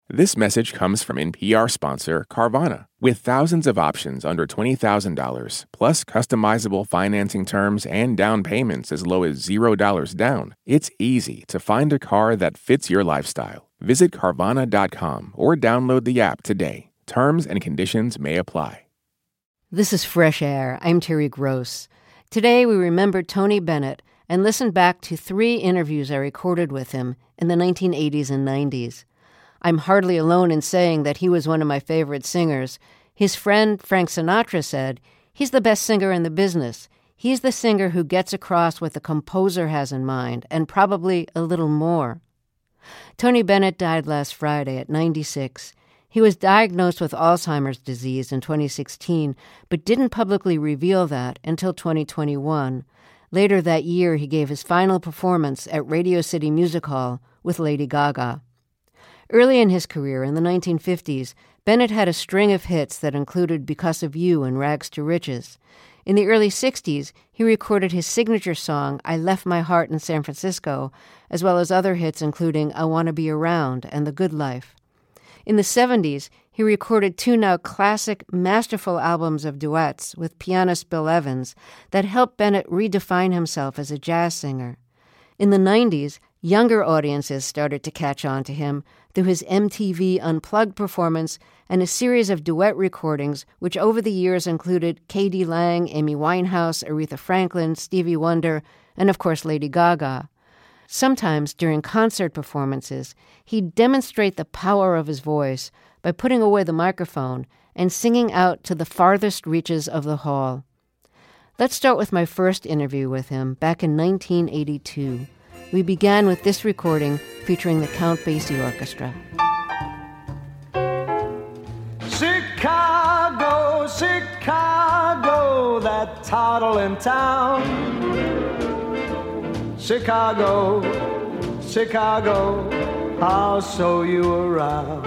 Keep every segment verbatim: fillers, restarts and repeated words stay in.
This message comes from N P R sponsor Carvana. With thousands of options under twenty thousand dollars, plus customizable financing terms and down payments as low as zero dollars down, it's easy to find a car that fits your lifestyle. Visit Carvana dot com or download the app today. Terms and conditions may apply. This is Fresh Air. I'm Terry Gross. Today we remember Tony Bennett and listen back to three interviews I recorded with him in the nineteen eighties and nineties. I'm hardly alone in saying that he was one of my favorite singers. His friend Frank Sinatra said, "He's the best singer in the business. He's the singer who gets across what the composer has in mind, and probably a little more." Tony Bennett died last Friday at ninety-six. He was diagnosed with Alzheimer's disease in twenty sixteen, but didn't publicly reveal that until twenty twenty-one. Later that year, he gave his final performance at Radio City Music Hall with Lady Gaga. Early in his career, in the nineteen fifties, Bennett had a string of hits that included Because of You and Rags to Riches. In the early sixties, he recorded his signature song, I Left My Heart in San Francisco, as well as other hits including I Wanna Be Around and The Good Life. In the seventies, he recorded two now classic, masterful albums of duets with pianist Bill Evans that helped Bennett redefine himself as a jazz singer. In the nineties, younger audiences started to catch on to him through his M T V Unplugged performance and a series of duet recordings which over the years included K D Lang, Amy Winehouse, Aretha Franklin, Stevie Wonder, and of course Lady Gaga. Sometimes during concert performances, he'd demonstrate the power of his voice by putting away the microphone and singing out to the farthest reaches of the hall. Let's start with my first interview with him back in nineteen eighty-two. We began with this recording featuring the Count Basie Orchestra. Chicago, Chicago, that toddling town. Chicago, Chicago, I'll show you around.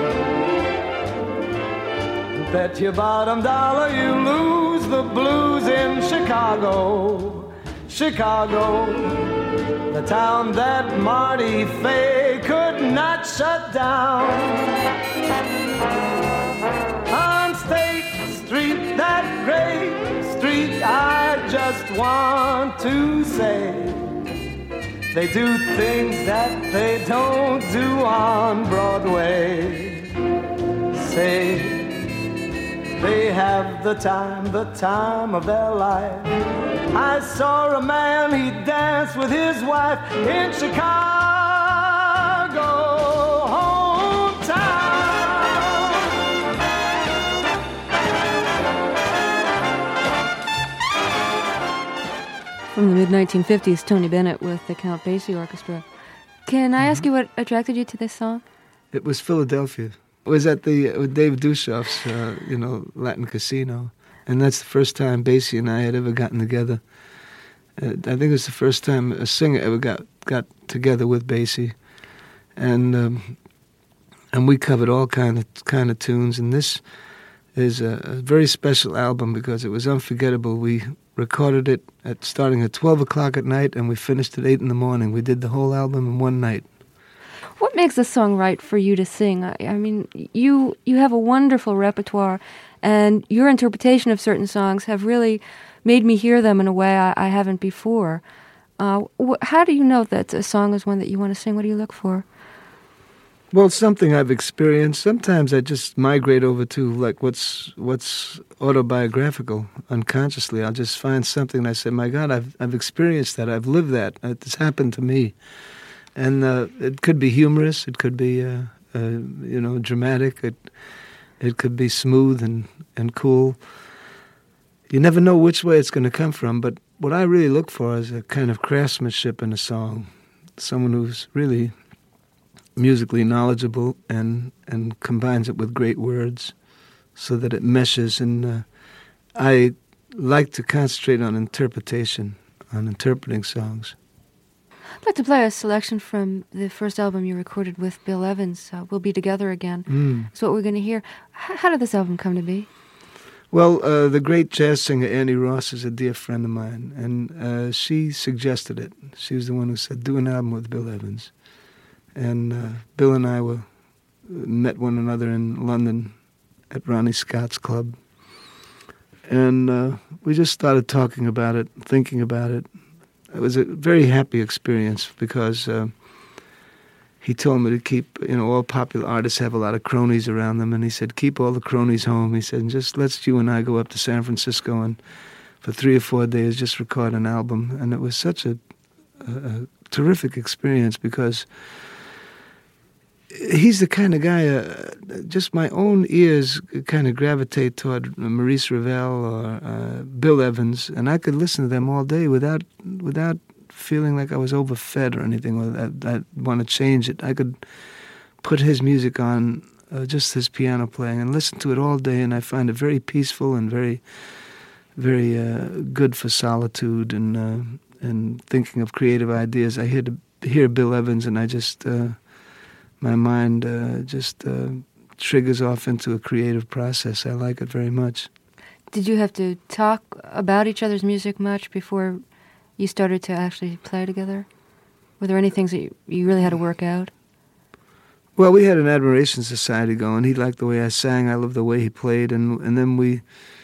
Bet your bottom dollar you lose the blues in Chicago, Chicago. The town that Marty Fay could not shut down. On State Street, that great street, I just want to say, they do things that they don't do on Broadway. Say, they have the time, the time of their life. I saw a man, he danced with his wife in Chicago, hometown. From the mid nineteen fifties, Tony Bennett with the Count Basie Orchestra. Can I mm-hmm. ask you what attracted you to this song? It was Philadelphia. It was at the uh, Dave Dushoff's, uh, you know, Latin Casino. And that's the first time Basie and I had ever gotten together. Uh, I think it was the first time a singer ever got, got together with Basie. And um, and we covered all kind of kind of tunes. And this is a, a very special album because it was unforgettable. We recorded it at starting at twelve o'clock at night, and we finished at eight in the morning. We did the whole album in one night. What makes a song right for you to sing? I, I mean, you you have a wonderful repertoire, and your interpretation of certain songs have really made me hear them in a way I, I haven't before. Uh, wh- how do you know that a song is one that you want to sing? What do you look for? Well, it's something I've experienced. Sometimes I just migrate over to like what's what's autobiographical unconsciously. I'll just find something and I say, my God, I've I've experienced that. I've lived that. It's happened to me. And uh, it could be humorous. It could be, uh, uh, you know, dramatic. It it could be smooth and, and cool. You never know which way it's going to come from. But what I really look for is a kind of craftsmanship in a song. Someone who's really musically knowledgeable and, and combines it with great words so that it meshes. And uh, I like to concentrate on interpretation, on interpreting songs. I'd like to play a selection from the first album you recorded with Bill Evans, uh, We'll Be Together Again. Mm. That's what we're going to hear. H- how did this album come to be? Well, uh, the great jazz singer Annie Ross is a dear friend of mine, and uh, she suggested it. She was the one who said, do an album with Bill Evans. And uh, Bill and I were met one another in London at Ronnie Scott's club. And uh, we just started talking about it, thinking about it. It was a very happy experience because uh, he told me to keep, you know, all popular artists have a lot of cronies around them, and he said, keep all the cronies home. He said, just let's you and I go up to San Francisco and for three or four days just record an album. And it was such a, a, a terrific experience because he's the kind of guy, uh, just my own ears kind of gravitate toward Maurice Ravel or uh, Bill Evans, and I could listen to them all day without without feeling like I was overfed or anything, or that I want to change it. I could put his music on, uh, just his piano playing, and listen to it all day, and I find it very peaceful and very, very uh, good for solitude and uh, and thinking of creative ideas. I hear, hear Bill Evans, and I just... Uh, My mind uh, just uh, triggers off into a creative process. I like it very much. Did you have to talk about each other's music much before you started to actually play together? Were there any things that you, you really had to work out? Well, we had an admiration society going. He liked the way I sang. I loved the way he played. And, and then we,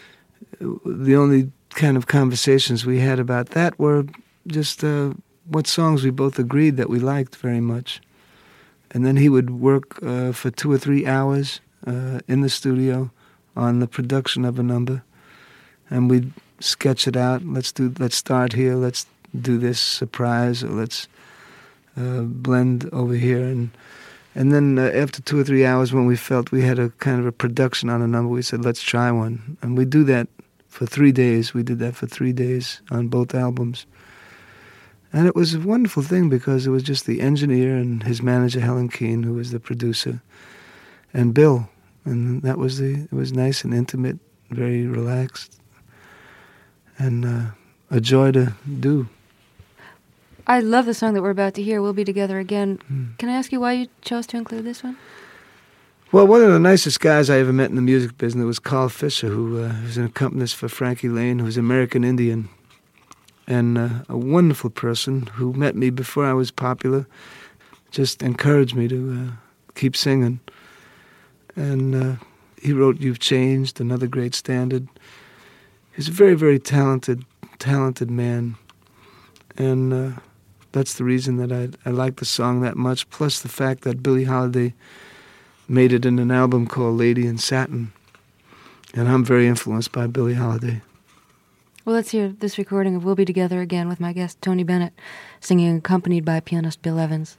the only kind of conversations we had about that were just uh, what songs we both agreed that we liked very much. And then he would work uh, for two or three hours uh, in the studio on the production of a number, and we'd sketch it out. Let's do. Let's start here. Let's do this surprise, or let's uh, blend over here. And and then uh, after two or three hours, when we felt we had a kind of a production on a number, we said, let's try one. And we do that for three days. We did that for three days on both albums. And it was a wonderful thing because it was just the engineer and his manager, Helen Keane, who was the producer, and Bill. And that was the, it was nice and intimate, very relaxed, and uh, a joy to do. I love the song that we're about to hear, We'll Be Together Again. Mm. Can I ask you why you chose to include this one? Well, one of the nicest guys I ever met in the music business was Carl Fisher, who uh, was an accompanist for Frankie Laine, who was American Indian. And uh, a wonderful person who met me before I was popular, just encouraged me to uh, keep singing. And uh, he wrote You've Changed, another great standard. He's a very, very talented, talented man. And uh, that's the reason that I, I like the song that much, plus the fact that Billie Holiday made it in an album called Lady in Satin. And I'm very influenced by Billie Holiday. Well, let's hear this recording of We'll Be Together Again with my guest, Tony Bennett, singing accompanied by pianist Bill Evans.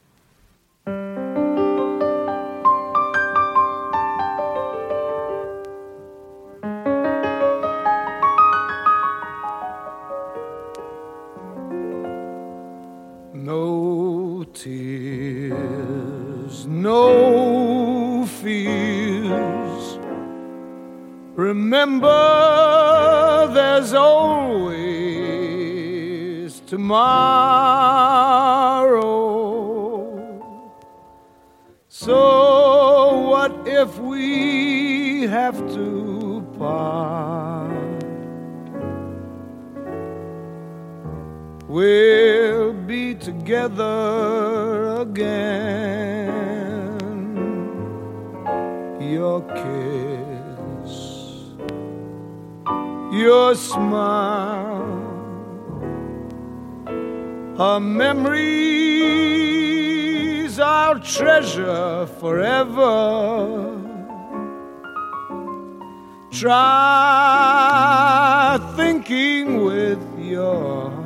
No tears, no fears. Remember, there's always tomorrow. So what if we have to part? We'll be together again. Your kiss, your smile, our memories I'll treasure forever. Try thinking with your heart.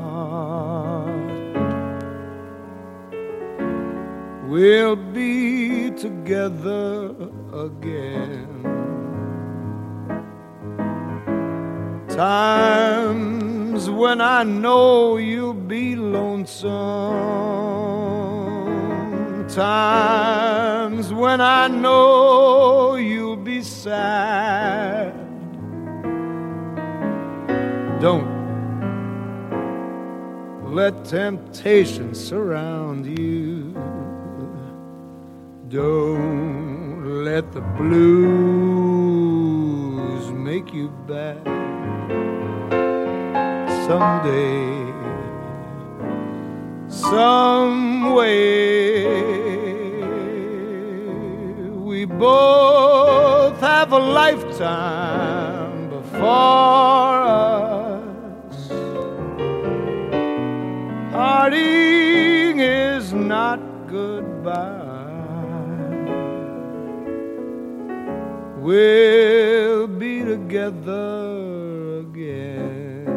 We'll be together again. Times when I know you'll be lonesome. Times when I know you'll be sad. Don't let temptation surround you. Don't let the blues make you bad. Someday, some way, both have a lifetime before us. Parting is not goodbye. We'll be together again.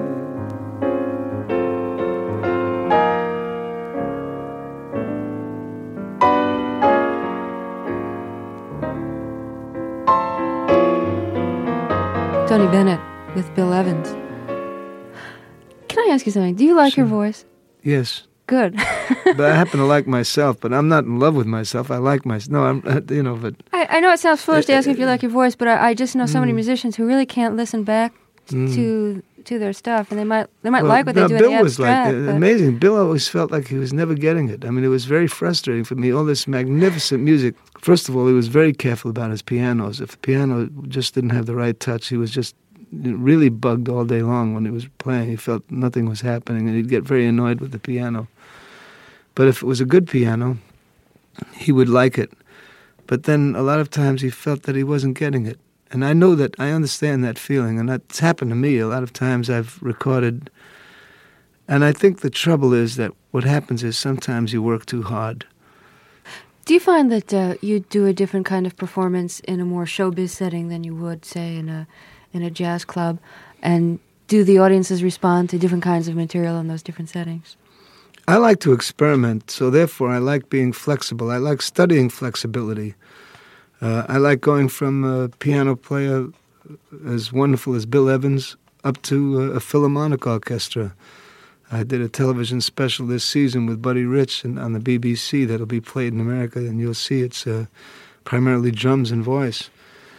Tony Bennett with Bill Evans. Can I ask you something? Do you like Sure. your voice? Yes. Good. But I happen to like myself, but I'm not in love with myself. I like myself. No, I'm, uh, you know, but... I, I know it sounds foolish to ask if you like your voice, but I, I just know so many Mm. musicians who really can't listen back Mm. to to their stuff, and they might they might Well, like what they no, do Bill in the was like abstract. uh, but- amazing. Bill always felt like he was never getting it. I mean, it was very frustrating for me. All this magnificent music. First of all, he was very careful about his pianos. If the piano just didn't have the right touch, he was just really bugged all day long when he was playing. He felt nothing was happening, and he'd get very annoyed with the piano. But if it was a good piano, he would like it. But then a lot of times he felt that he wasn't getting it. And I know that, I understand that feeling, and that's happened to me. A lot of times I've recorded, and I think the trouble is that what happens is sometimes you work too hard. Do you find that uh, you do a different kind of performance in a more showbiz setting than you would, say, in a in a jazz club? And do the audiences respond to different kinds of material in those different settings? I like to experiment, so therefore I like being flexible. I like studying flexibility. Uh, I like going from a piano player as wonderful as Bill Evans up to a, a Philharmonic orchestra. I did a television special this season with Buddy Rich and on the B B C that'll be played in America, and you'll see it's uh, primarily drums and voice.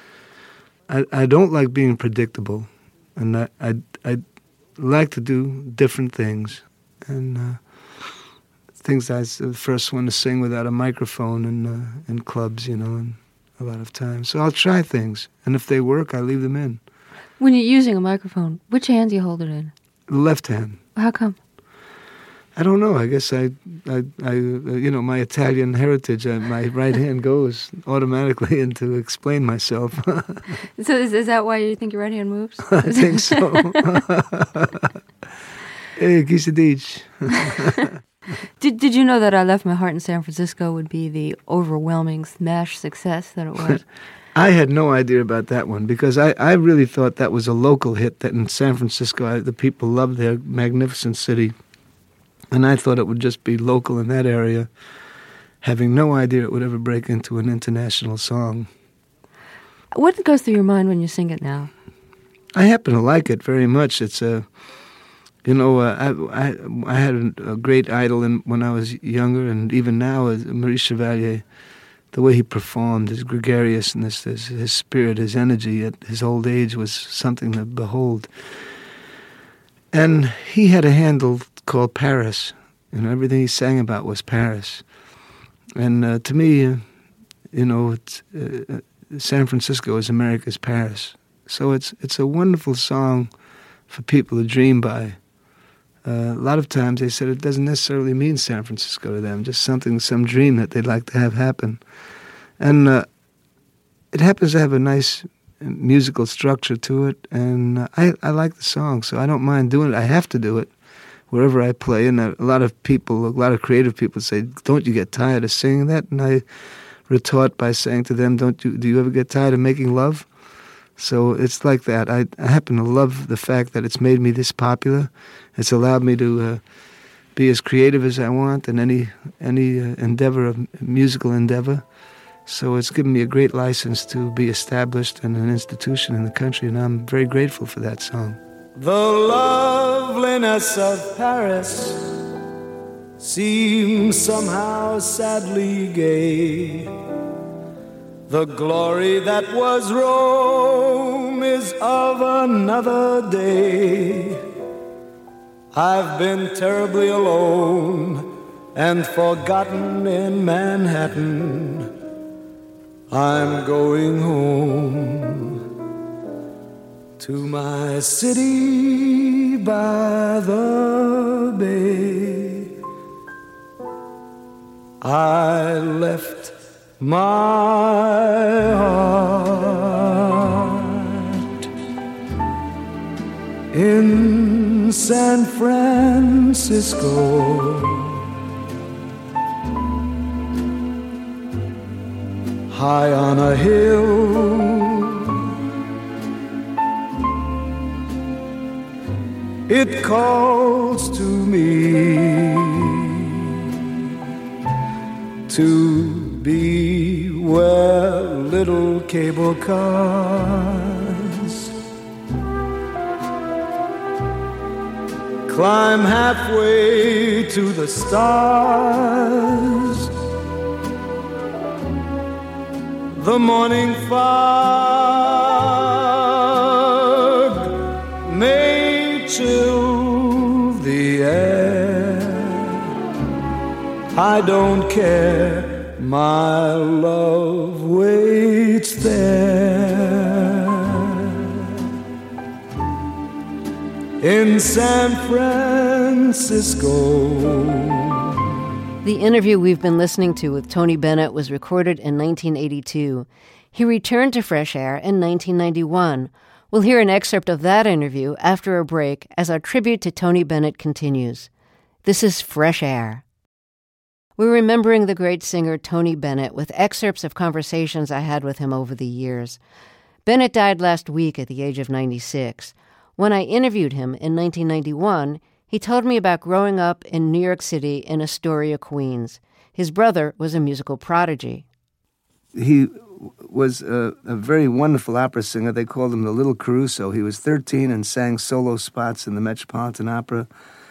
I, I don't like being predictable, and I, I, I like to do different things. And uh, things I was the first one to sing without a microphone in, uh, in clubs, you know, and a lot of times. So I'll try things, and if they work, I leave them in. When you're using a microphone, which hand do you hold it in? The left hand. How come? I don't know. I guess I, I, I uh, you know, my Italian heritage, uh, my right hand goes automatically into explain myself. So is, is that why you think your right hand moves? I think so. Hey, chi si dice? Did Did you know that I Left My Heart in San Francisco would be the overwhelming smash success that it was? I had no idea about that one because I, I really thought that was a local hit, that in San Francisco I, the people loved their magnificent city. And I thought it would just be local in that area, having no idea it would ever break into an international song. What goes through your mind when you sing it now? I happen to like it very much. It's a, you know, uh, I, I I had a, a great idol in, when I was younger, and even now, is Maurice Chevalier. The way he performed, his gregariousness, his, his spirit, his energy at his old age was something to behold. And he had a handle called Paris. You know, everything he sang about was Paris. And uh, to me, uh, you know, it's, uh, San Francisco is America's Paris. So it's it's a wonderful song for people to dream by. Uh, a lot of times they said it doesn't necessarily mean San Francisco to them, just something, some dream that they'd like to have happen. And uh, it happens to have a nice musical structure to it, and uh, I, I like the song, so I don't mind doing it. I have to do it wherever I play, and a lot of people, a lot of creative people say, don't you get tired of singing that? And I retort by saying to them, don't you, do you ever get tired of making love? So it's like that. I, I happen to love the fact that it's made me this popular. It's allowed me to uh, be as creative as I want in any any uh, endeavor, of musical endeavor. So it's given me a great license to be established in an institution in the country, and I'm very grateful for that song. The loveliness of Paris seems somehow sadly gay. The glory that was Rome is of another day. I've been terribly alone and forgotten in Manhattan. I'm going home to my city by the bay. I left my heart in San Francisco. High on a hill, it calls to me to be where little cable cars climb halfway to the stars. The morning fog may chill the air. I don't care, my love waits there in San Francisco. The interview we've been listening to with Tony Bennett was recorded in nineteen eighty-two. He returned to Fresh Air in nineteen ninety-one. We'll hear an excerpt of that interview after a break as our tribute to Tony Bennett continues. This is Fresh Air. We're remembering the great singer Tony Bennett with excerpts of conversations I had with him over the years. Bennett died last week at the age of ninety-six. When I interviewed him in nineteen ninety-one, he told me about growing up in New York City in Astoria, Queens. His brother was a musical prodigy. He was a, a very wonderful opera singer. They called him the Little Caruso. He was thirteen and sang solo spots in the Metropolitan Opera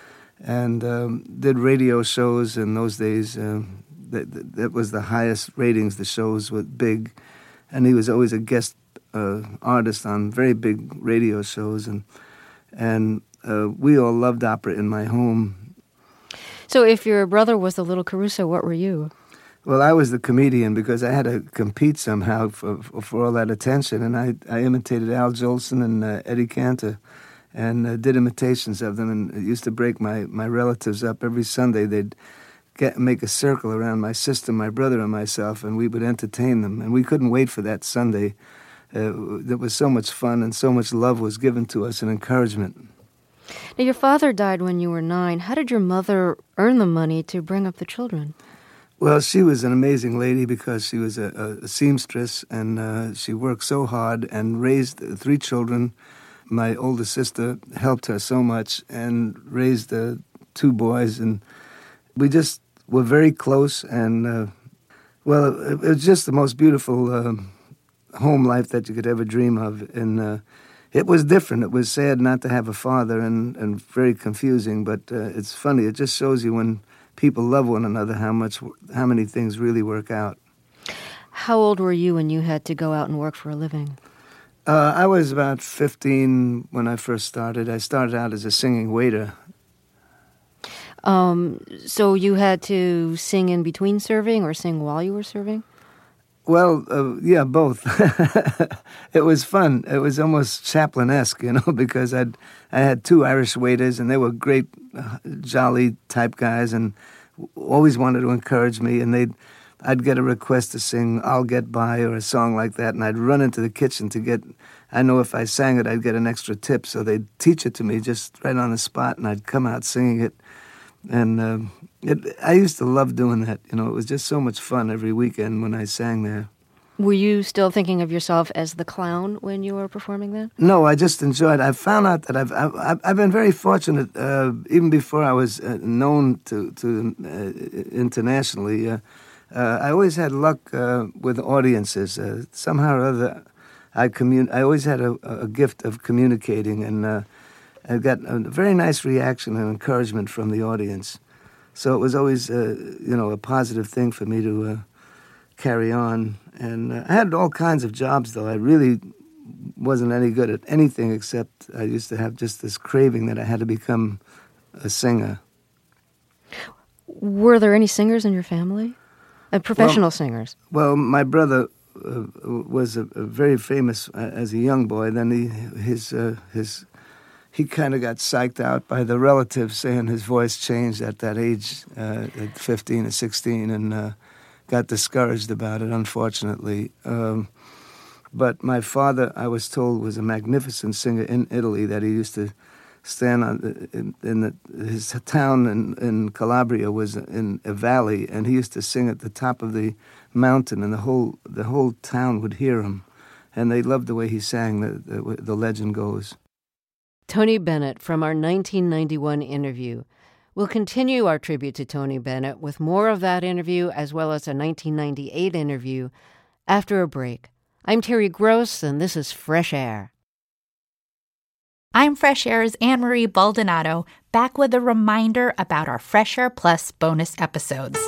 and um, did radio shows in those days. Uh, that, that was the highest ratings. The shows were big. And he was always a guest uh, artist on very big radio shows. And, and Uh, we all loved opera in my home. So if your brother was the Little Caruso, what were you? Well, I was the comedian because I had to compete somehow for, for, for all that attention. And I, I imitated Al Jolson and uh, Eddie Cantor and uh, did imitations of them. And it used to break my, my relatives up. Every Sunday they'd get, make a circle around my sister, my brother, and myself, and we would entertain them. And we couldn't wait for that Sunday. Uh, there was so much fun and so much love was given to us and encouragement. Now, your father died when you were nine. How did your mother earn the money to bring up the children? Well, she was an amazing lady because she was a, a seamstress, and uh, she worked so hard and raised three children. My older sister helped her so much and raised uh, two boys, and we just were very close. And, uh, well, it, it was just the most beautiful uh, home life that you could ever dream of. And uh, it was different. It was sad not to have a father and, and very confusing, but uh, it's funny. It just shows you when people love one another how much, how many things really work out. How old were you when you had to go out and work for a living? Uh, I was about fifteen when I first started. I started out as a singing waiter. Um, so you had to sing in between serving or sing while you were serving? Well, uh, yeah, both. It was fun. It was almost Chaplin-esque, you know, because I'd I had two Irish waiters, and they were great, uh, jolly type guys, and always wanted to encourage me. And they'd I'd get a request to sing "I'll Get By" or a song like that, and I'd run into the kitchen to get. I know if I sang it, I'd get an extra tip, so they'd teach it to me just right on the spot, and I'd come out singing it. And uh, it, I used to love doing that. You know, it was just so much fun every weekend when I sang there. Were you still thinking of yourself as the clown when you were performing that? No, I just enjoyed it. I found out that I've I've, I've been very fortunate, uh, even before I was uh, known to to uh, internationally. Uh, uh, I always had luck uh, with audiences. Uh, somehow or other, I commun- I always had a, a gift of communicating, and uh, I got a very nice reaction and encouragement from the audience. So it was always, uh, you know, a positive thing for me to uh, carry on. And uh, I had all kinds of jobs, though. I really wasn't any good at anything except I used to have just this craving that I had to become a singer. Were there any singers in your family? Uh, professional well, singers? Well, my brother uh, was a, a very famous uh, as a young boy. Then he, his, uh, his, he kind of got psyched out by the relatives saying his voice changed at that age, uh, at fifteen or sixteen, and uh, got discouraged about it, unfortunately. Um, but my father, I was told, was a magnificent singer in Italy, that he used to stand on the, in, in the, his town in, in Calabria was in a valley, and he used to sing at the top of the mountain, and the whole the whole town would hear him, and they loved the way he sang. The, the, the legend goes. Tony Bennett from our nineteen ninety-one interview. We'll continue our tribute to Tony Bennett with more of that interview as well as a nineteen ninety-eight interview after a break. I'm Terry Gross, and this is Fresh Air. I'm Fresh Air's Anne-Marie Baldonado, back with a reminder about our Fresh Air Plus bonus episodes.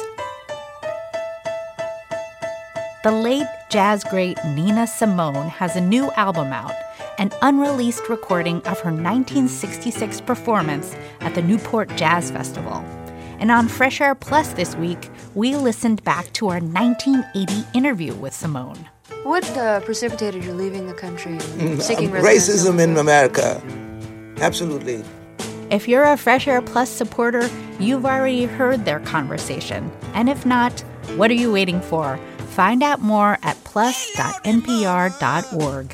The late jazz great Nina Simone has a new album out, an unreleased recording of her nineteen sixty-six performance at the Newport Jazz Festival. And on Fresh Air Plus this week, we listened back to our nineteen eighty interview with Simone. What uh, precipitated you leaving the country and seeking uh, residence? Racism in America. Absolutely. If you're a Fresh Air Plus supporter, you've already heard their conversation. And if not, what are you waiting for? Find out more at plus dot n p r dot org.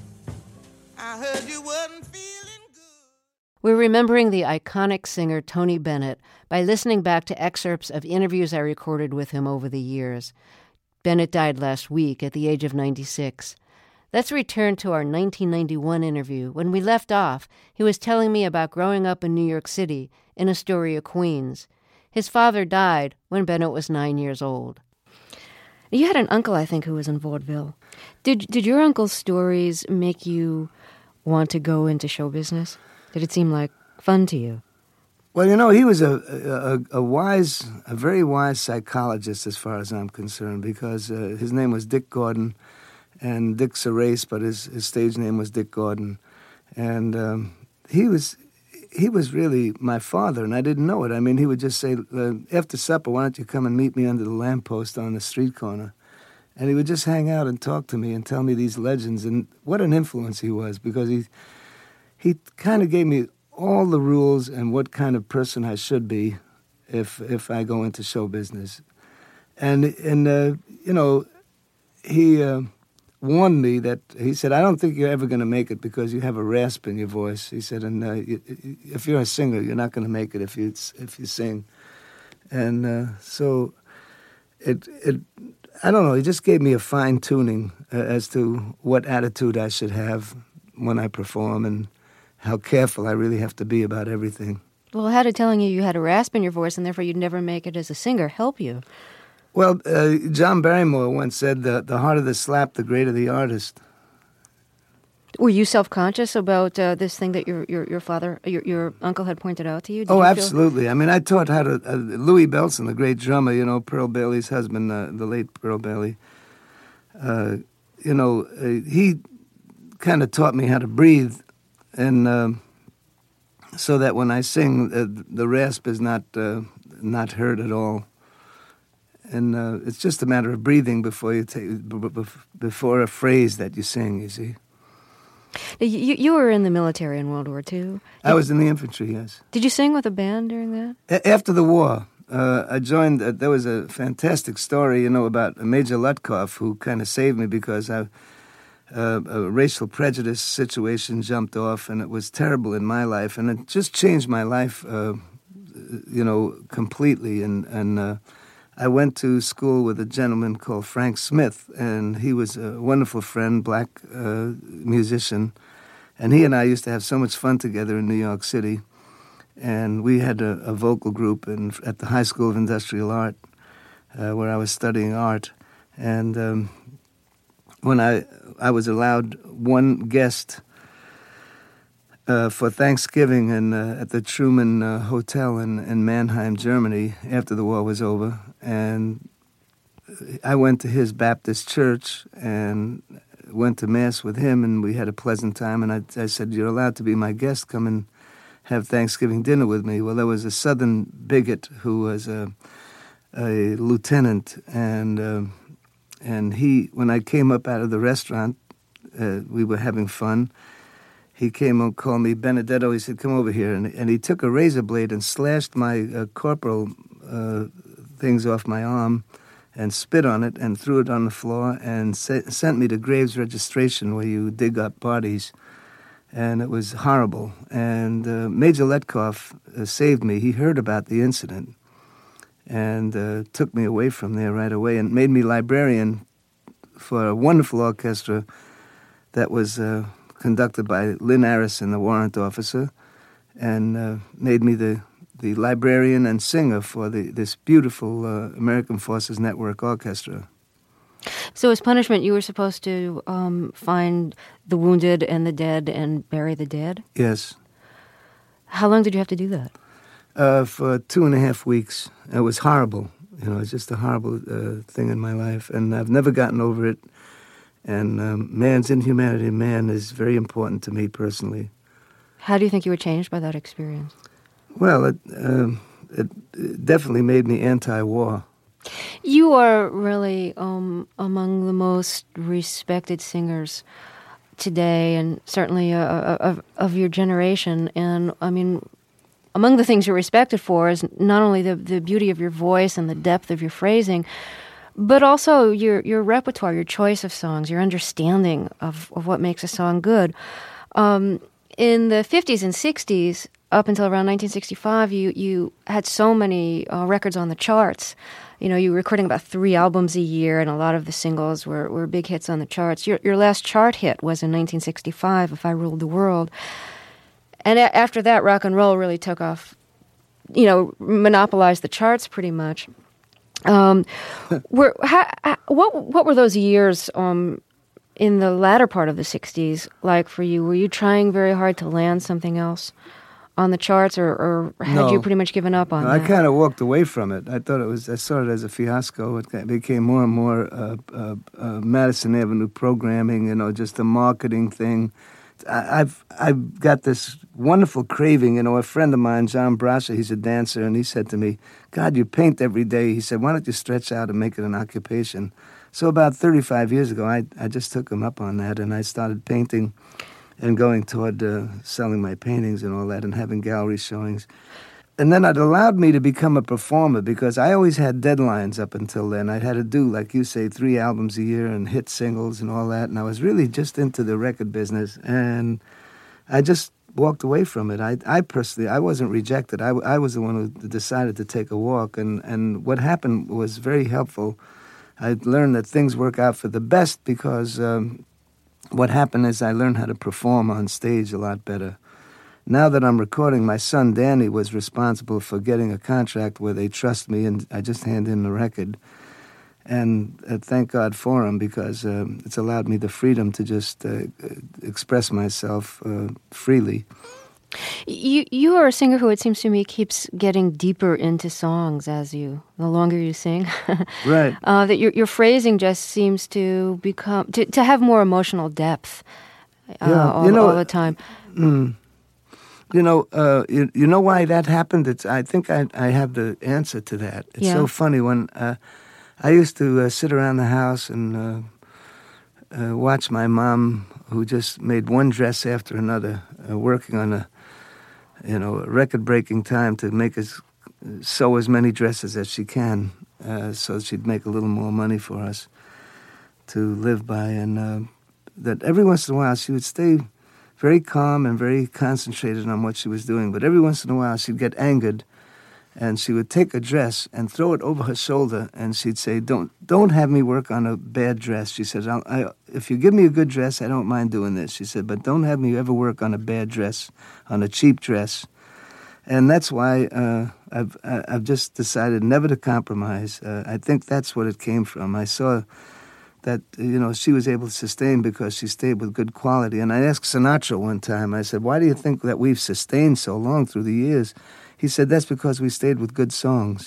I heard you wasn't feeling good. We're remembering the iconic singer Tony Bennett by listening back to excerpts of interviews I recorded with him over the years. Bennett died last week at the age of ninety-six. Let's return to our nineteen ninety-one interview. When we left off, he was telling me about growing up in New York City, in Astoria, Queens. His father died when Bennett was nine years old. You had an uncle, I think, who was in vaudeville. Did did your uncle's stories make you want to go into show business? Did it seem like fun to you? Well, you know, he was a, a, a wise, a very wise psychologist as far as I'm concerned, because uh, his name was Dick Gordon, and Dick's a race, but his, his stage name was Dick Gordon. And um, he was he was really my father, and I didn't know it. I mean, he would just say, uh, after supper, why don't you come and meet me under the lamppost on the street corner? And he would just hang out and talk to me and tell me these legends, and what an influence he was, because he he kind of gave me all the rules and what kind of person I should be if if I go into show business. And, and uh, you know, he uh, warned me that, he said, I don't think you're ever going to make it because you have a rasp in your voice. He said, and uh, you, if you're a singer, you're not going to make it if you if you sing. And uh, so it, it, I don't know, he just gave me a fine-tuning uh, as to what attitude I should have when I perform and how careful I really have to be about everything. Well, how did telling you you had a rasp in your voice and therefore you'd never make it as a singer help you? Well, uh, John Barrymore once said, the, the harder the slap, the greater the artist. Were you self-conscious about uh, this thing that your your, your father, your, your uncle had pointed out to you? Did oh, you absolutely. Feel... I mean, I taught how to... Uh, Louis Bellson, the great drummer, you know, Pearl Bailey's husband, uh, the late Pearl Bailey, uh, you know, uh, he kind of taught me how to breathe, and uh, so that when I sing, uh, the rasp is not uh, not heard at all. And uh, it's just a matter of breathing before you take b- b- before a phrase that you sing. You see. You you were in the military in World War Two. Did, I was in the infantry. Yes. Did you sing with a band during that? A- after the war, uh, I joined. Uh, there was a fantastic story, you know, about Major Lutkoff, who kind of saved me because I. Uh, a racial prejudice situation jumped off, and it was terrible in my life, and it just changed my life, uh, you know, completely. And and uh, I went to school with a gentleman called Frank Smith, and he was a wonderful friend, black uh, musician, and he and I used to have so much fun together in New York City. And we had a, a vocal group in, at the High School of Industrial Art, uh, where I was studying art, and um, when I I was allowed one guest uh, for Thanksgiving in, uh, at the Truman uh, Hotel in, in Mannheim, Germany, after the war was over. And I went to his Baptist church and went to Mass with him, and we had a pleasant time. And I, I said, you're allowed to be my guest. Come and have Thanksgiving dinner with me. Well, there was a Southern bigot who was a, a lieutenant, and... Uh, And he, when I came up out of the restaurant, uh, we were having fun. He came and called me Benedetto. He said, come over here. And, and he took a razor blade and slashed my uh, corporal uh, things off my arm and spit on it and threw it on the floor and se- sent me to graves registration where you dig up bodies. And it was horrible. And uh, Major Letkoff uh, saved me. He heard about the incident and uh, took me away from there right away and made me librarian for a wonderful orchestra that was uh, conducted by Lynn Arison, the warrant officer, and uh, made me the, the librarian and singer for the, this beautiful uh, American Forces Network Orchestra. So as punishment, you were supposed to um, find the wounded and the dead and bury the dead? Yes. How long did you have to do that? Uh, for two and a half weeks. It was horrible. You know, it's just a horrible uh, thing in my life, and I've never gotten over it. And um, man's inhumanity in man is very important to me personally. How do you think you were changed by that experience? Well, it, um, it, it definitely made me anti-war. You are really um, among the most respected singers today, and certainly uh, of, of your generation. And, I mean, among the things you're respected for is not only the, the beauty of your voice and the depth of your phrasing, but also your, your repertoire, your choice of songs, your understanding of, of what makes a song good. Um, in the fifties and sixties, up until around nineteen sixty-five, you, you had so many uh, records on the charts. You know, you were recording about three albums a year, and a lot of the singles were, were big hits on the charts. Your your last chart hit was in nineteen sixty-five, If I Ruled the World. And a- after that, rock and roll really took off, you know, monopolized the charts pretty much. Um, were, how, how, what, what were those years um, in the latter part of the sixties like for you? Were you trying very hard to land something else on the charts, or, or had no. you pretty much given up on no, that? I kind of walked away from it. I thought it was, I saw it as a fiasco. It became more and more uh, uh, uh, Madison Avenue programming, you know, just a marketing thing. I, I've I've got this wonderful craving. You know, a friend of mine, John Brasher, he's a dancer, and he said to me, God, you paint every day. He said, why don't you stretch out and make it an occupation? So about thirty-five years ago, I, I just took him up on that, and I started painting and going toward uh, selling my paintings and all that and having gallery showings. And then it allowed me to become a performer because I always had deadlines up until then. I had to do, like you say, three albums a year and hit singles and all that. And I was really just into the record business. And I just walked away from it. I, I personally, I wasn't rejected. I, I was the one who decided to take a walk. And, and what happened was very helpful. I learned that things work out for the best because um, what happened is I learned how to perform on stage a lot better. Now that I'm recording, my son Danny was responsible for getting a contract where they trust me, and I just hand in the record. And uh, thank God for him, because uh, it's allowed me the freedom to just uh, express myself uh, freely. You you are a singer who, it seems to me, keeps getting deeper into songs as you, the longer you sing. Right. Uh, that your your phrasing just seems to become, to, to have more emotional depth uh, yeah. all, you know, all the time. Mm, you know, uh, you, you know why that happened? It's I think I I have the answer to that. It's yeah. so funny. When uh, I used to uh, sit around the house and uh, uh, watch my mom, who just made one dress after another, uh, working on a you know, a record-breaking time to make us sew as many dresses as she can, uh, so she'd make a little more money for us to live by. And uh, that every once in a while she would stay very calm and very concentrated on what she was doing. But every once in a while she'd get angered, and she would take a dress and throw it over her shoulder, and she'd say, "Don't, don't have me work on a bad dress." She said, I'll, I, "If you give me a good dress, I don't mind doing this." She said, "But don't have me ever work on a bad dress, on a cheap dress." And that's why uh, I've I've just decided never to compromise. Uh, I think that's what it came from. I saw that, you know, she was able to sustain because she stayed with good quality. And I asked Sinatra one time, I said, "Why do you think that we've sustained so long through the years?" He said, "That's because we stayed with good songs."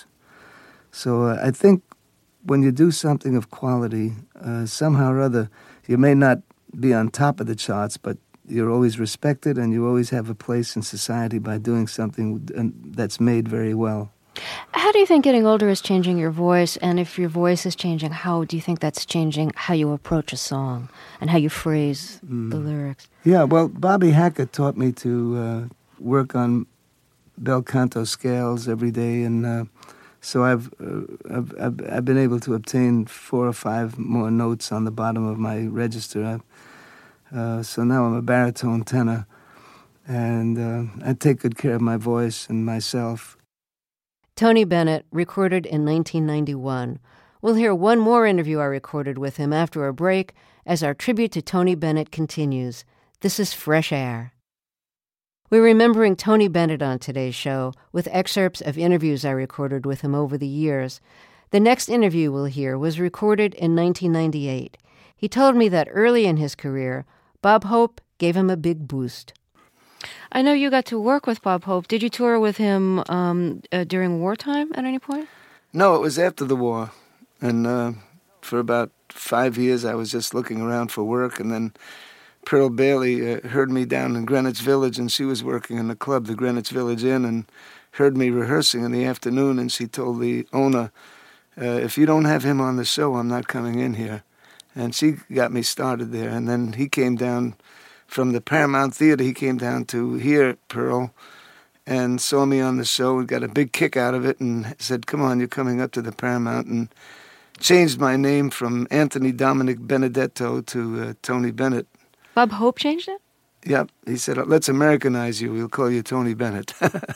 So uh, I think when you do something of quality, uh, somehow or other, you may not be on top of the charts, but you're always respected and you always have a place in society by doing something that's made very well. How do you think getting older is changing your voice? And if your voice is changing, how do you think that's changing how you approach a song and how you phrase mm. the lyrics? Yeah, well, Bobby Hackett taught me to uh, work on bel canto scales every day and uh, So I've, uh, I've, I've I've been able to obtain four or five more notes on the bottom of my register. Uh, so now I'm a baritone tenor, and uh, I take good care of my voice and myself. Tony Bennett, recorded in nineteen ninety-one. We'll hear one more interview I recorded with him after a break as our tribute to Tony Bennett continues. This is Fresh Air. We're remembering Tony Bennett on today's show with excerpts of interviews I recorded with him over the years. The next interview we'll hear was recorded in nineteen ninety-eight. He told me that early in his career, Bob Hope gave him a big boost. I know you got to work with Bob Hope. Did you tour with him um, uh, during wartime at any point? No, it was after the war. And uh, for about five years, I was just looking around for work, and then Pearl Bailey uh, heard me down in Greenwich Village, and she was working in the club, the Greenwich Village Inn, and heard me rehearsing in the afternoon, and she told the owner, uh, if you don't have him on the show, I'm not coming in here. And she got me started there, and then he came down from the Paramount Theater, he came down to hear Pearl and saw me on the show and got a big kick out of it and said, come on, you're coming up to the Paramount, and changed my name from Anthony Dominic Benedetto to uh, Tony Bennett. Bob Hope changed it? Yep. He said, let's Americanize you. We'll call you Tony Bennett.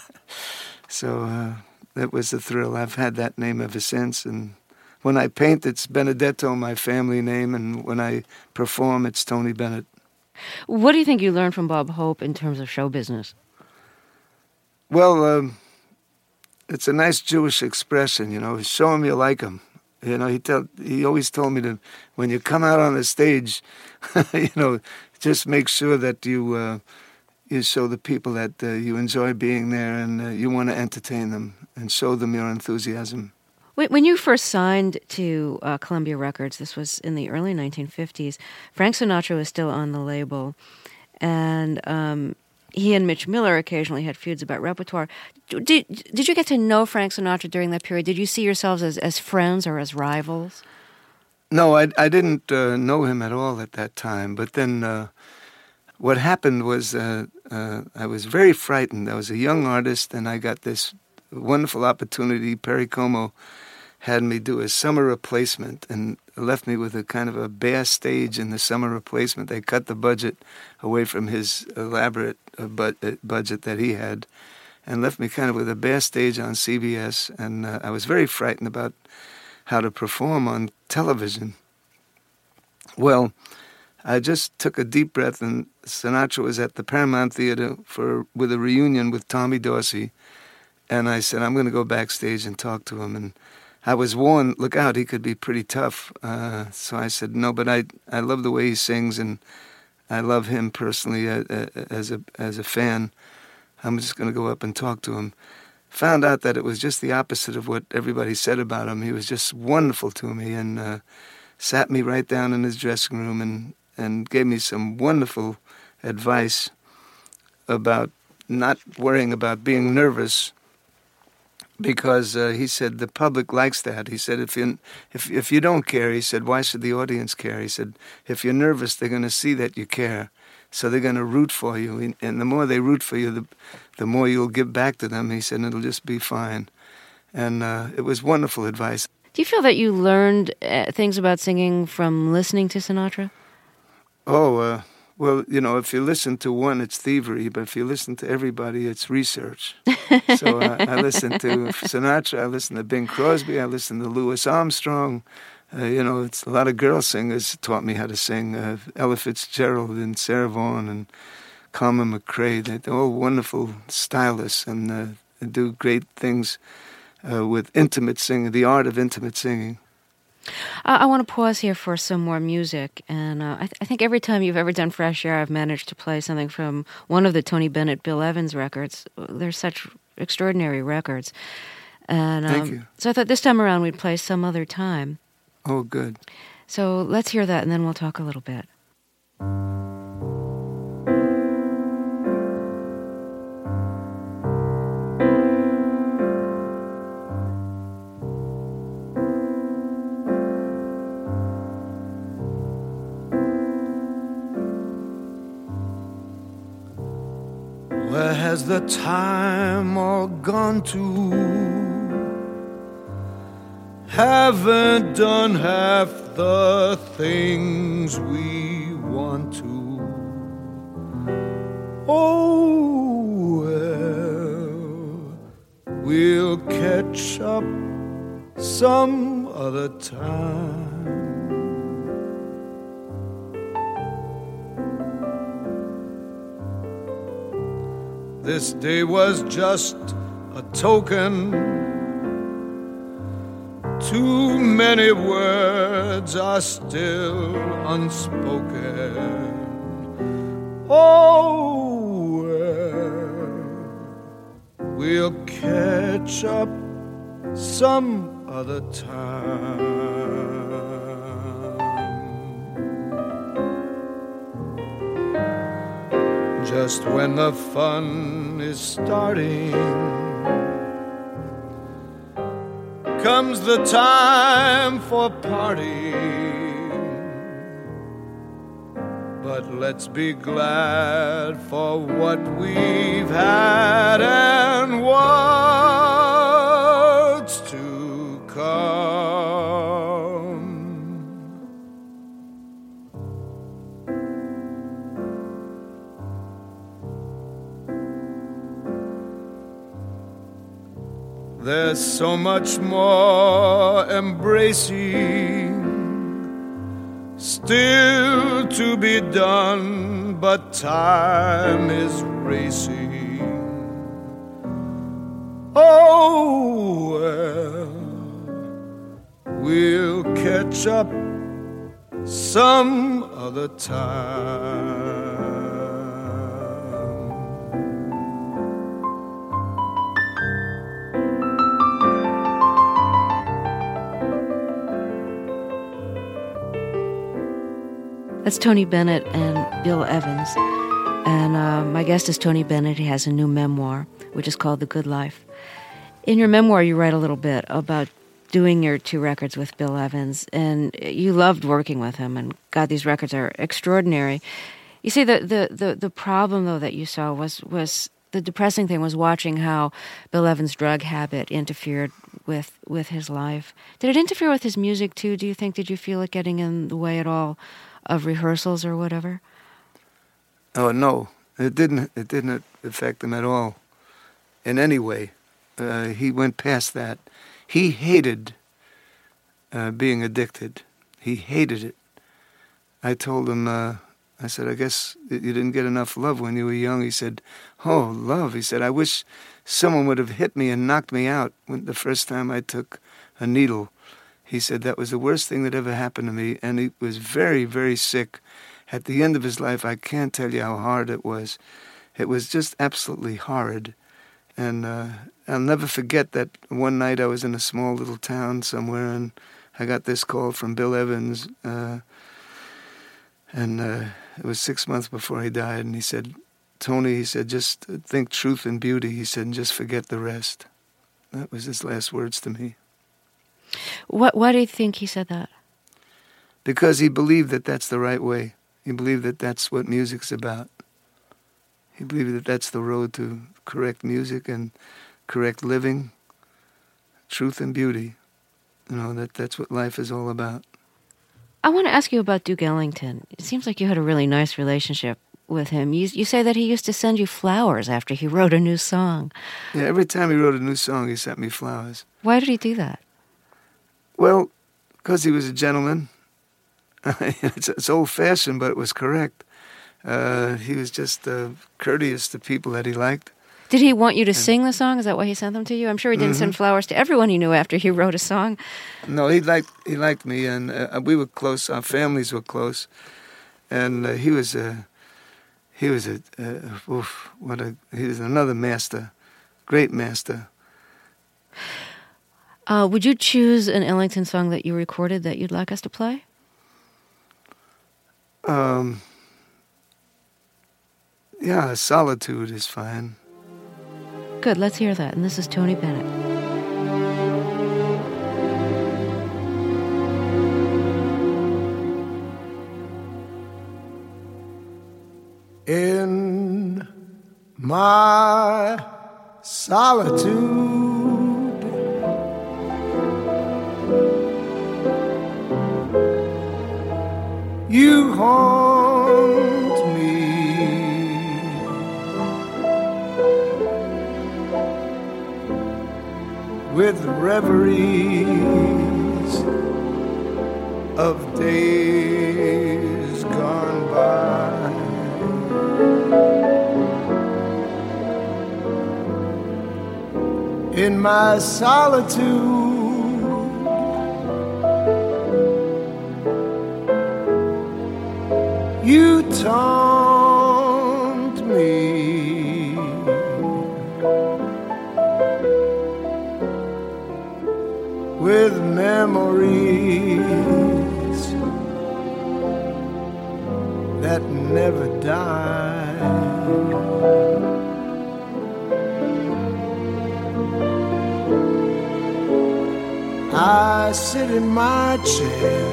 So uh, that was a thrill. I've had that name ever since. And when I paint, it's Benedetto, my family name. And when I perform, it's Tony Bennett. What do you think you learned from Bob Hope in terms of show business? Well, um, it's a nice Jewish expression, you know, show him you like him. You know, he tell he always told me to, when you come out on the stage, you know, just make sure that you uh, you show the people that uh, you enjoy being there and uh, you want to entertain them and show them your enthusiasm. When you first signed to uh, Columbia Records, this was in the early nineteen fifties, Frank Sinatra was still on the label, and um, he and Mitch Miller occasionally had feuds about repertoire. Did, did you get to know Frank Sinatra during that period? Did you see yourselves as, as friends or as rivals? No, I, I didn't uh, know him at all at that time. But then uh, what happened was uh, uh, I was very frightened. I was a young artist, and I got this wonderful opportunity. Perry Como had me do a summer replacement and left me with a kind of a bare stage in the summer replacement. They cut the budget away from his elaborate uh, bu- uh, budget that he had and left me kind of with a bare stage on C B S. And uh, I was very frightened about how to perform on television. Well, I just took a deep breath, and Sinatra was at the Paramount Theater for with a reunion with Tommy Dorsey. And I said, I'm going to go backstage and talk to him. And I was warned, look out, he could be pretty tough. Uh, so I said, no, but I I love the way he sings, and I love him personally uh, uh, as a as a fan. I'm just going to go up and talk to him. Found out that it was just the opposite of what everybody said about him. He was just wonderful to me, and uh, sat me right down in his dressing room and, and gave me some wonderful advice about not worrying about being nervous, because uh, he said the public likes that. He said if you if if you don't care, he said, why should the audience care? He said if you're nervous, they're going to see that you care, so they're going to root for you, and the more they root for you, the the more you'll give back to them. He said, and it'll just be fine. And uh, it was wonderful advice. Do you feel that you learned uh, things about singing from listening to Sinatra? Oh, uh, well, you know, if you listen to one, it's thievery, but if you listen to everybody, it's research. So uh, I listened to Sinatra, I listened to Bing Crosby, I listened to Louis Armstrong. Uh, you know, it's a lot of girl singers taught me how to sing. Uh, Ella Fitzgerald and Sarah Vaughan and Carmen McRae. They're all wonderful stylists, and uh, they do great things uh, with intimate singing, the art of intimate singing. Uh, I want to pause here for some more music, and uh, I, th- I think every time you've ever done Fresh Air, I've managed to play something from one of the Tony Bennett, Bill Evans records. They're such extraordinary records. And um, Thank you. So I thought this time around we'd play Some Other Time. Oh, good. So let's hear that, and then we'll talk a little bit. Where has the time all gone to? haven't done half the things we want to. Oh, well, we'll catch up some other time. This day was just a token. Too many words are still unspoken. Oh, well, we'll catch up some other time. Just when the fun is starting, comes the time for parting. But let's be glad for what we've had and what's to come. There's so much more embracing still to be done, but time is racing. Oh, well, we'll catch up some other time. That's Tony Bennett and Bill Evans. And uh, my guest is Tony Bennett. He has a new memoir, which is called The Good Life. In your memoir, you write a little bit about doing your two records with Bill Evans, and you loved working with him, and God, these records are extraordinary. You say that the, the, the problem, though, that you saw was, was the depressing thing was watching how Bill Evans' drug habit interfered with, with his life. Did it interfere with his music, too, do you think? Did you feel it getting in the way at all of rehearsals or whatever? Oh, no. It didn't It didn't affect him at all in any way. Uh, he went past that. He hated uh, being addicted. He hated it. I told him, uh, I said, I guess you didn't get enough love when you were young. He said, oh, love. He said, I wish someone would have hit me and knocked me out when the first time I took a needle. He said that was the worst thing that ever happened to me, and he was very, very sick. At the end of his life, I can't tell you how hard it was. It was just absolutely horrid. And uh, I'll never forget that one night I was in a small little town somewhere, and I got this call from Bill Evans, uh, and uh, it was six months before he died, and he said, Tony, he said, just think truth and beauty, he said, and just forget the rest. That was his last words to me. What, why do you think he said that? Because he believed that that's the right way. He believed that that's what music's about. He believed that that's the road to correct music and correct living, truth and beauty. You know, that that's what life is all about. I want to ask you about Duke Ellington. It seems like you had a really nice relationship with him. You, you say that he used to send you flowers after he wrote a new song. Yeah, every time he wrote a new song, he sent me flowers. Why did he do that? Well, because he was a gentleman. it's, it's old-fashioned, but it was correct. Uh, he was just uh, courteous to people that he liked. Did he want you to and, sing the song? Is that why he sent them to you? I'm sure he didn't mm-hmm. send flowers to everyone he knew after he wrote a song. No, he liked he liked me, and uh, we were close. Our families were close, and uh, he was a he was a uh, oof, what a he was another master, great master. Uh, would you choose an Ellington song that you recorded that you'd like us to play? Um. Yeah, Solitude is fine. Good, let's hear that. And this is Tony Bennett. In my solitude, haunt me. With reveries of days gone by. In my solitude, you taunt me. With memories that never die. I sit in my chair,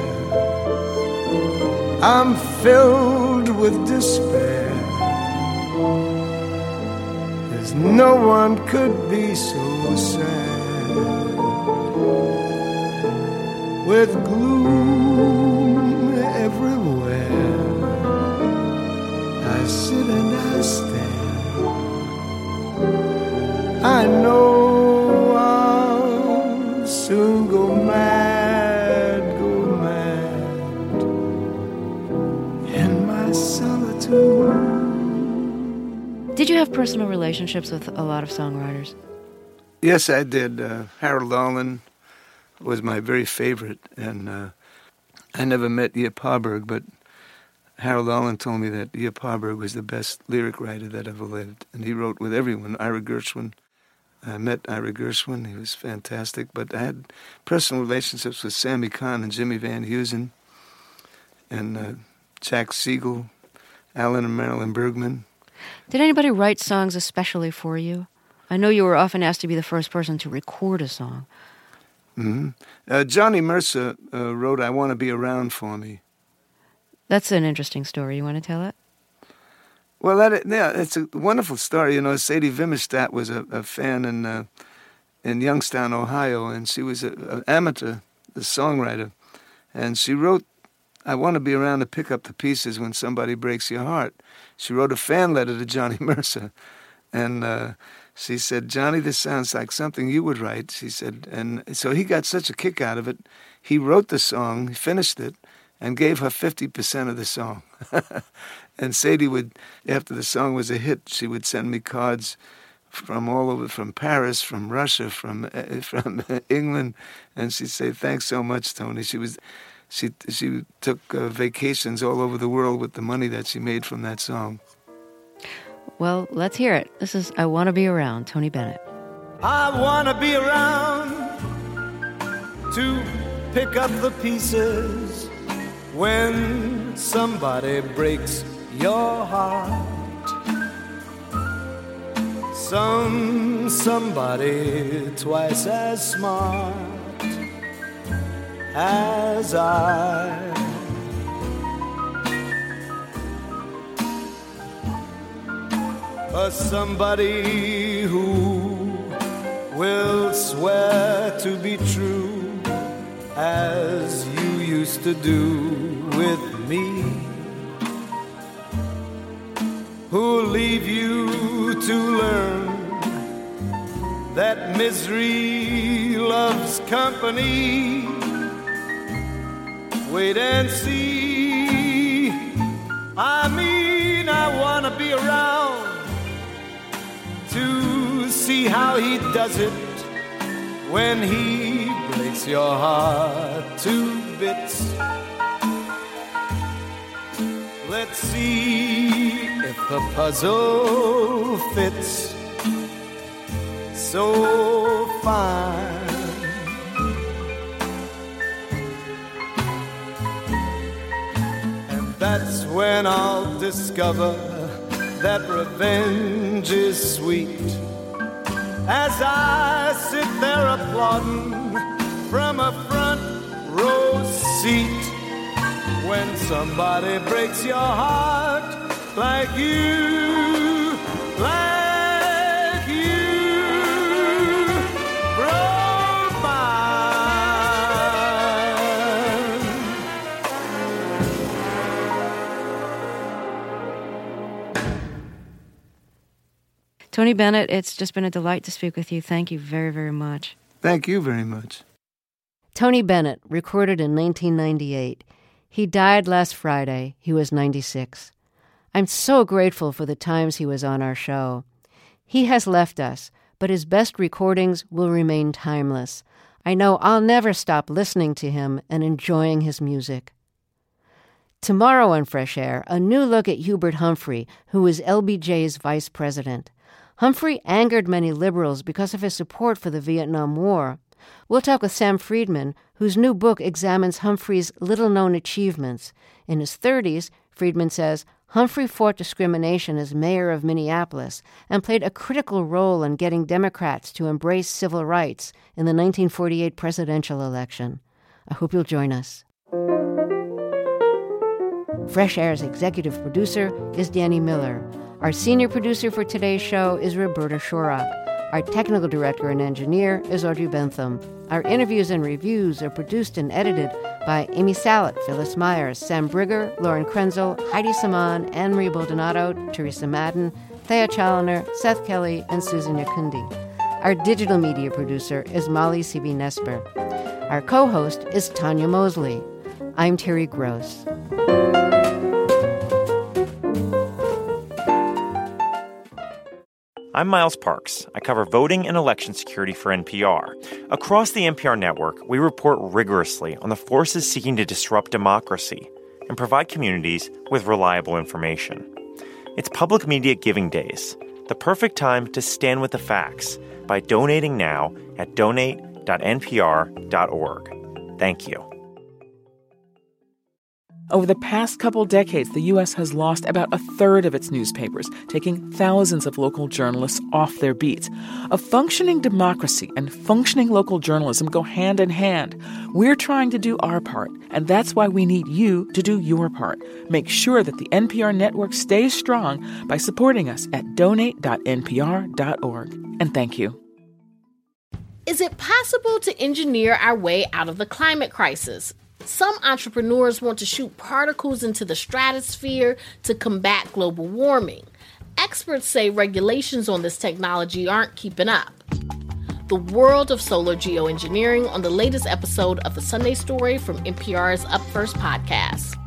I'm filled with despair, as no one could be so sad. With gloom everywhere, I sit and I stare. I know I'll soon go mad, go mad in my solitude. Did you have personal relationships with a lot of songwriters? Yes, I did. Uh, Harold Arlen was my very favorite, and uh, I never met Yip Harburg, but Harold Arlen told me that Yip Harburg was the best lyric writer that ever lived, and he wrote with everyone. Ira Gershwin, I met Ira Gershwin, he was fantastic, but I had personal relationships with Sammy Kahn and Jimmy Van Heusen, and uh, Jack Siegel, Alan and Marilyn Bergman. Did anybody write songs especially for you? I know you were often asked to be the first person to record a song. Mm-hmm. Uh, Johnny Mercer uh, wrote I Want to Be Around for me. That's an interesting story. You want to tell it? Well, that yeah, it's a wonderful story. You know, Sadie Vimmerstadt was a, a fan in uh, in Youngstown, Ohio, and she was an amateur a songwriter. And she wrote, I want to be around to pick up the pieces when somebody breaks your heart. She wrote a fan letter to Johnny Mercer. And uh, she said, Johnny, this sounds like something you would write. She said, and so he got such a kick out of it. He wrote the song, he finished it, and gave her fifty percent of the song. And Sadie would, after the song was a hit, she would send me cards from all over, from Paris, from Russia, from uh, from England, and she'd say, thanks so much, Tony. She was, she she took uh, vacations all over the world with the money that she made from that song. Well, let's hear it. This is I Want to Be Around, Tony Bennett. I want to be around to pick up the pieces when somebody breaks your heart. Some somebody twice as smart as I. A somebody who will swear to be true as you used to do with me, who'll leave you to learn that misery loves company. Wait and see. I mean, I want to be around to see how he does it when he breaks your heart to bits. Let's see if the puzzle fits so fine. And that's when I'll discover that revenge is sweet, as I sit there applauding from a front row seat. When somebody breaks your heart like you, like you broke mine. Tony Bennett, it's just been a delight to speak with you. Thank you very, very much. Thank you very much. Tony Bennett, recorded in nineteen ninety-eight. He died last Friday. He was ninety-six. I'm so grateful for the times he was on our show. He has left us, but his best recordings will remain timeless. I know I'll never stop listening to him and enjoying his music. Tomorrow on Fresh Air, a new look at Hubert Humphrey, who was L B J's vice president. Humphrey angered many liberals because of his support for the Vietnam War. We'll talk with Sam Friedman, whose new book examines Humphrey's little-known achievements. In his thirties, Friedman says, Humphrey fought discrimination as mayor of Minneapolis and played a critical role in getting Democrats to embrace civil rights in the nineteen forty-eight presidential election. I hope you'll join us. Fresh Air's executive producer is Danny Miller. Our senior producer for today's show is Roberta Shorrock. Our technical director and engineer is Audrey Bentham. Our interviews and reviews are produced and edited by Amy Salet, Phyllis Myers, Sam Brigger, Lauren Krenzel, Heidi Saman, Anne-Marie Baldonado, Teresa Madden, Thea Challoner, Seth Kelly, and Susan Yakundi. Our digital media producer is Molly C B Nesper. Our co-host is Tanya Mosley. I'm Terry Gross. I'm Miles Parks. I cover voting and election security for N P R. Across the N P R network, we report rigorously on the forces seeking to disrupt democracy and provide communities with reliable information. It's Public Media Giving Days, the perfect time to stand with the facts by donating now at donate dot n p r dot org. Thank you. Over the past couple decades, the U S has lost about a third of its newspapers, taking thousands of local journalists off their beats. A functioning democracy and functioning local journalism go hand in hand. We're trying to do our part, and that's why we need you to do your part. Make sure that the N P R network stays strong by supporting us at donate dot n p r dot org. And thank you. Is it possible to engineer our way out of the climate crisis? Some entrepreneurs want to shoot particles into the stratosphere to combat global warming. Experts say regulations on this technology aren't keeping up. The world of solar geoengineering on the latest episode of The Sunday Story from N P R's Up First podcast.